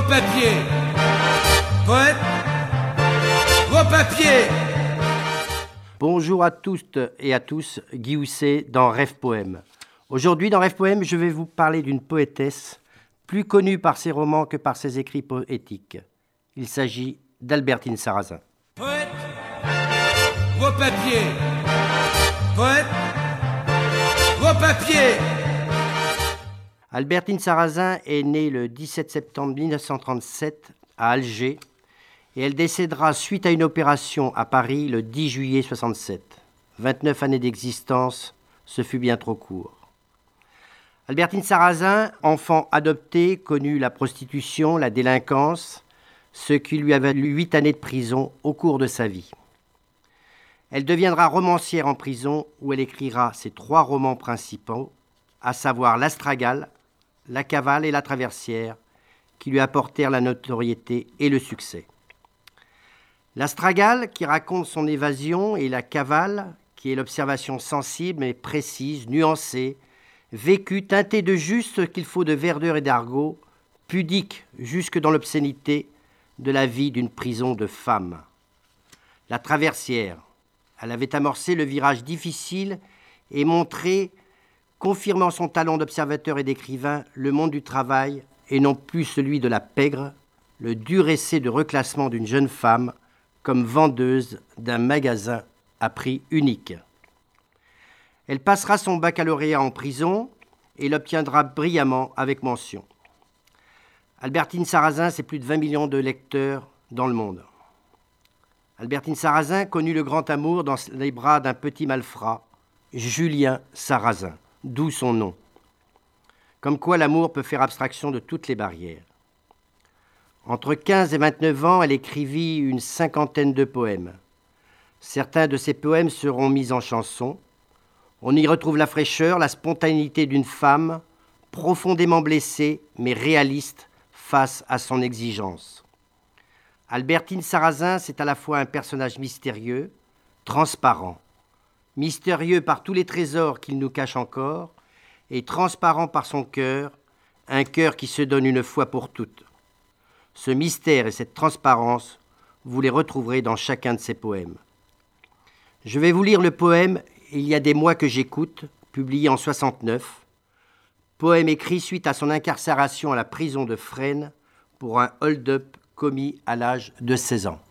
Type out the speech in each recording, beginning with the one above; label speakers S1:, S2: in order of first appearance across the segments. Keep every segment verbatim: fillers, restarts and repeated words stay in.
S1: papier. Poète, vos papiers.
S2: Bonjour à toutes et à tous, Guy Housset dans Rêve Poème. Aujourd'hui, dans Rêve Poème, je vais vous parler d'une poétesse plus connue par ses romans que par ses écrits poétiques. Il s'agit d'Albertine Sarrazin.
S1: Poète, vos papiers. Poète, vos papiers.
S2: Albertine Sarrazin est née le dix-sept septembre mille neuf cent trente-sept à Alger et elle décédera suite à une opération à Paris le dix juillet soixante-sept. vingt-neuf années d'existence, ce fut bien trop court. Albertine Sarrazin, enfant adoptée, connut la prostitution, la délinquance, ce qui lui a valu huit années de prison au cours de sa vie. Elle deviendra romancière en prison où elle écrira ses trois romans principaux, à savoir L'Astragale, La Cavale et La Traversière, qui lui apportèrent la notoriété et le succès. L'Astragale, qui raconte son évasion, et La Cavale, qui est l'observation sensible mais précise, nuancée, vécue, teintée de juste ce qu'il faut de verdeur et d'argot, pudique jusque dans l'obscénité de la vie d'une prison de femmes. La Traversière, elle avait amorcé le virage difficile et montré, confirmant son talent d'observateur et d'écrivain, le monde du travail et non plus celui de la pègre, le dur essai de reclassement d'une jeune femme comme vendeuse d'un magasin à prix unique. Elle passera son baccalauréat en prison et l'obtiendra brillamment avec mention. Albertine Sarrazin, c'est plus de vingt millions de lecteurs dans le monde. Albertine Sarrazin connut le grand amour dans les bras d'un petit malfrat, Julien Sarrazin, d'où son nom. Comme quoi l'amour peut faire abstraction de toutes les barrières. Entre quinze et vingt-neuf ans, elle écrivit une cinquantaine de poèmes. Certains de ces poèmes seront mis en chansons. On y retrouve la fraîcheur, la spontanéité d'une femme, profondément blessée, mais réaliste face à son exigence. Albertine Sarrazin, c'est à la fois un personnage mystérieux, transparent. Mystérieux par tous les trésors qu'il nous cache encore, et transparent par son cœur, un cœur qui se donne une fois pour toutes. Ce mystère et cette transparence, vous les retrouverez dans chacun de ses poèmes. Je vais vous lire le poème « Il y a des mois que j'écoute », publié en soixante-neuf, poème écrit suite à son incarcération à la prison de Fresnes pour un hold-up commis à l'âge de seize ans.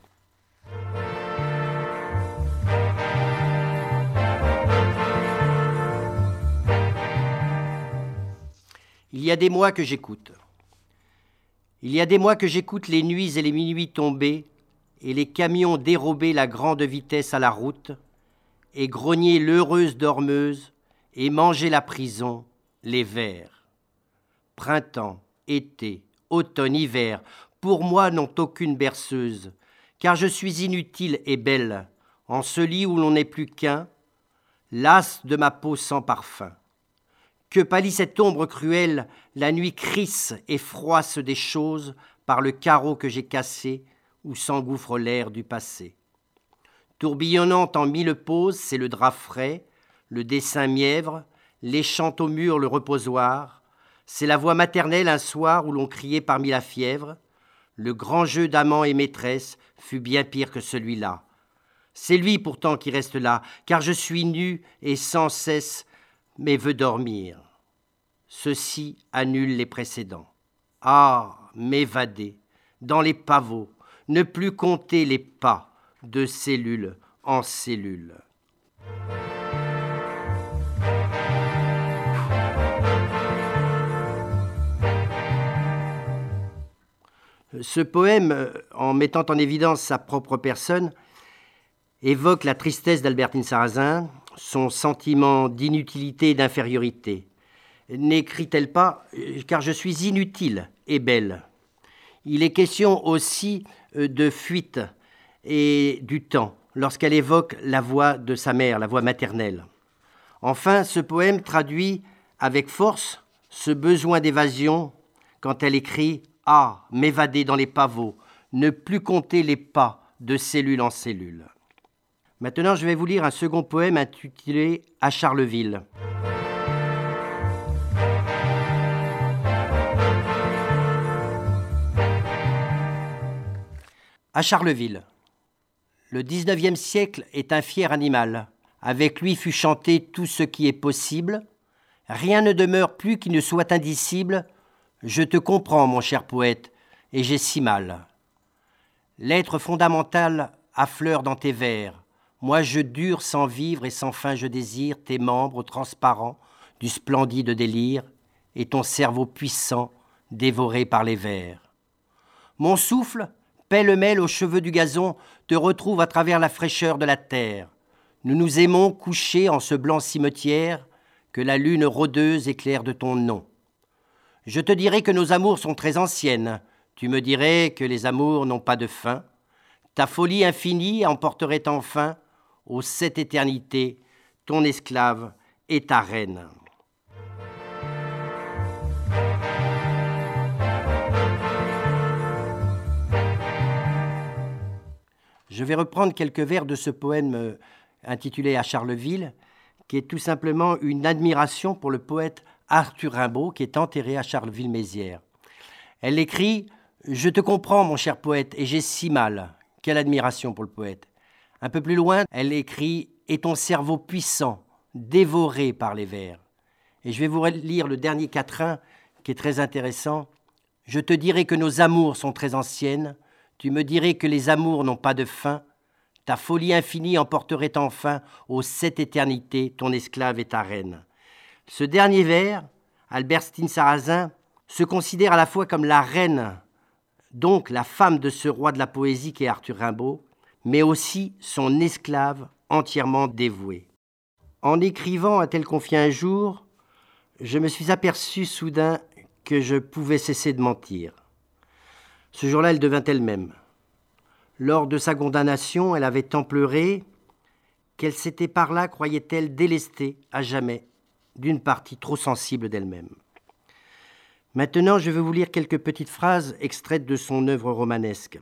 S2: Il y a des mois que j'écoute. Il y a des mois que j'écoute les nuits et les minuits tombés et les camions dérober la grande vitesse à la route et grogner l'heureuse dormeuse et manger la prison, les vers. Printemps, été, automne, hiver, pour moi n'ont aucune berceuse, car je suis inutile et belle, en ce lit où l'on n'est plus qu'un, lasse de ma peau sans parfum. Que pâlit cette ombre cruelle, la nuit crisse et froisse des choses par le carreau que j'ai cassé, où s'engouffre l'air du passé. Tourbillonnant en mille poses, c'est le drap frais, le dessin mièvre, léchant au mur le reposoir, c'est la voix maternelle un soir où l'on criait parmi la fièvre, le grand jeu d'amant et maîtresse fut bien pire que celui-là. C'est lui pourtant qui reste là, car je suis nu et sans cesse, mais veux dormir. Ceci annule les précédents. Ah, m'évader, dans les pavots, ne plus compter les pas de cellule en cellule. Ce poème, en mettant en évidence sa propre personne, évoque la tristesse d'Albertine Sarrazin, son sentiment d'inutilité et d'infériorité. N'écrit-elle pas « car je suis inutile et belle ». Il est question aussi de fuite et du temps, lorsqu'elle évoque la voix de sa mère, la voix maternelle. Enfin, ce poème traduit avec force ce besoin d'évasion quand elle écrit « Ah, m'évader dans les pavots, ne plus compter les pas de cellule en cellule ». Maintenant, je vais vous lire un second poème intitulé « À Charleville ». À Charleville. Le dix-neuvième siècle est un fier animal. Avec lui fut chanté tout ce qui est possible. Rien ne demeure plus qui ne soit indicible. Je te comprends, mon cher poète, et j'ai si mal. L'être fondamental affleure dans tes vers. Moi je dure sans vivre et sans fin je désire tes membres transparents du splendide délire et ton cerveau puissant dévoré par les vers. Mon souffle, pêle-mêle aux cheveux du gazon, te retrouve à travers la fraîcheur de la terre. Nous nous aimons couchés en ce blanc cimetière que la lune rôdeuse éclaire de ton nom. Je te dirai que nos amours sont très anciennes. Tu me dirais que les amours n'ont pas de fin. Ta folie infinie emporterait enfin aux sept éternités ton esclave et ta reine. Je vais reprendre quelques vers de ce poème intitulé « À Charleville », qui est tout simplement une admiration pour le poète Arthur Rimbaud, qui est enterré à Charleville-Mézières. Elle écrit « Je te comprends, mon cher poète, et j'ai si mal ». Quelle admiration pour le poète. Un peu plus loin, elle écrit « Et ton cerveau puissant, dévoré par les vers ». Et je vais vous lire le dernier quatrain, qui est très intéressant. « Je te dirai que nos amours sont très anciennes. Tu me dirais que les amours n'ont pas de fin. Ta folie infinie emporterait enfin aux sept éternités ton esclave et ta reine. » Ce dernier vers, Albertine Sarrazin se considère à la fois comme la reine, donc la femme de ce roi de la poésie qui est Arthur Rimbaud, mais aussi son esclave entièrement dévouée. En écrivant a-t-elle confié un jour, je me suis aperçu soudain que je pouvais cesser de mentir. Ce jour-là, elle devint elle-même. Lors de sa condamnation, elle avait tant pleuré qu'elle s'était par là, croyait-elle, délestée à jamais d'une partie trop sensible d'elle-même. Maintenant, je vais vous lire quelques petites phrases extraites de son œuvre romanesque.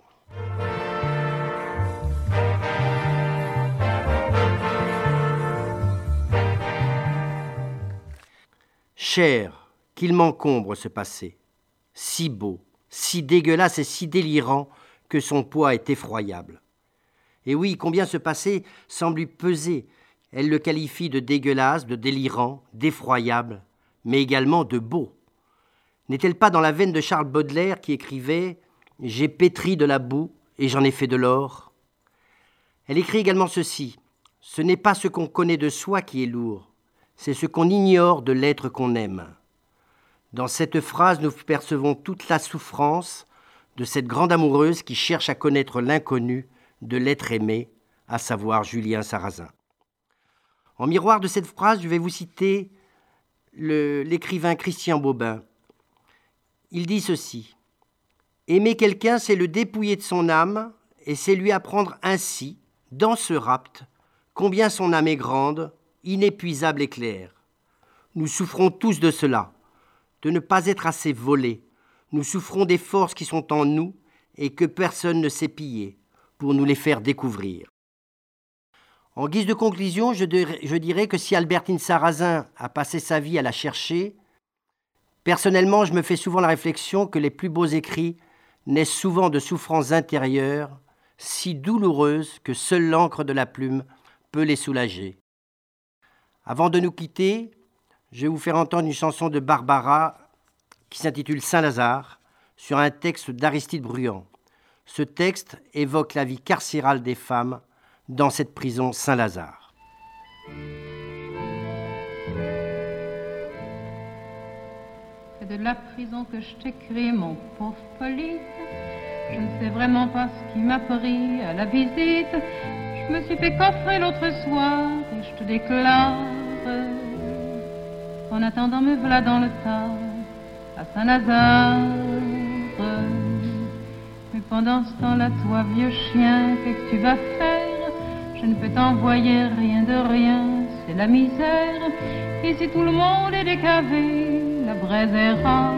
S2: Cher, qu'il m'encombre ce passé, si beau, si dégueulasse et si délirant que son poids est effroyable. Et oui, combien ce passé semble lui peser. Elle le qualifie de dégueulasse, de délirant, d'effroyable, mais également de beau. N'est-elle pas dans la veine de Charles Baudelaire qui écrivait « J'ai pétri de la boue et j'en ai fait de l'or ». Elle écrit également ceci « Ce n'est pas ce qu'on connaît de soi qui est lourd, c'est ce qu'on ignore de l'être qu'on aime ». Dans cette phrase, nous percevons toute la souffrance de cette grande amoureuse qui cherche à connaître l'inconnu de l'être aimé, à savoir Julien Sarrazin. En miroir de cette phrase, je vais vous citer le, l'écrivain Christian Bobin. Il dit ceci : « Aimer quelqu'un, c'est le dépouiller de son âme, et c'est lui apprendre ainsi, dans ce rapt, combien son âme est grande, inépuisable et claire. Nous souffrons tous de cela, de ne pas être assez volés. Nous souffrons des forces qui sont en nous et que personne ne sait piller, pour nous les faire découvrir. » En guise de conclusion, je dirais, je dirais que si Albertine Sarrazin a passé sa vie à la chercher, personnellement, je me fais souvent la réflexion que les plus beaux écrits naissent souvent de souffrances intérieures, si douloureuses que seule l'encre de la plume peut les soulager. Avant de nous quitter, je vais vous faire entendre une chanson de Barbara qui s'intitule Saint-Lazare, sur un texte d'Aristide Bruand. Ce texte évoque la vie carcérale des femmes dans cette prison Saint-Lazare.
S3: C'est de la prison que je t'écris, mon pauvre Pauline. Je ne sais vraiment pas ce qui m'a pris à la visite. Je me suis fait coffrer l'autre soir et je te déclare, en attendant me voilà dans le tas à Saint-Lazare. Mais pendant ce temps-là, toi, vieux chien, qu'est-ce que tu vas faire? Je ne peux t'envoyer rien de rien, c'est la misère. Ici tout le monde est décavé, la braise est rare.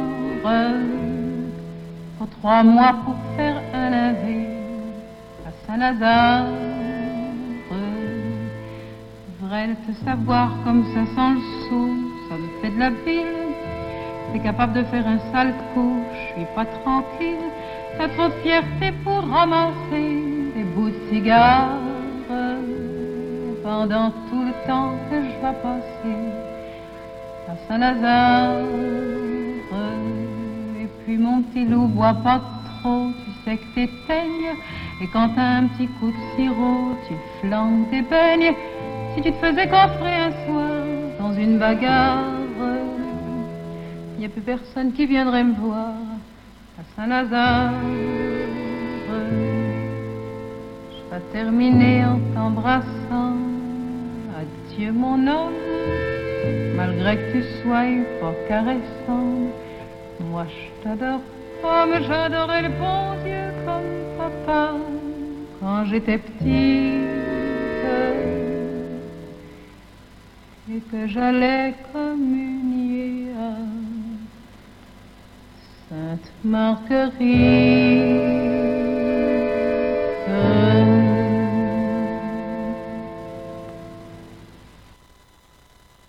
S3: Faut trois mois pour faire un navet à Saint-Lazare. Vrai de te savoir comme ça sans le sou, ça me fait de la bile. t'es capable de faire un sale coup, je suis pas tranquille, t'as trop de fierté pour ramasser des bouts de cigare pendant tout le temps que je vais passer à Saint-Lazare. Et puis mon petit loup, bois pas trop, tu sais que t'éteignes, et quand t'as un petit coup de sirop, tu flanques tes peignes. Si tu te faisais coffrer un soir dans une bagarre, y a plus personne qui viendrait me voir à Saint-Lazare. Je vais terminer en t'embrassant. Adieu mon homme, malgré que tu sois pas caressant. Moi je t'adore comme j'adorais le bon Dieu comme papa quand j'étais petite et que j'allais communier à Sainte Marguerite.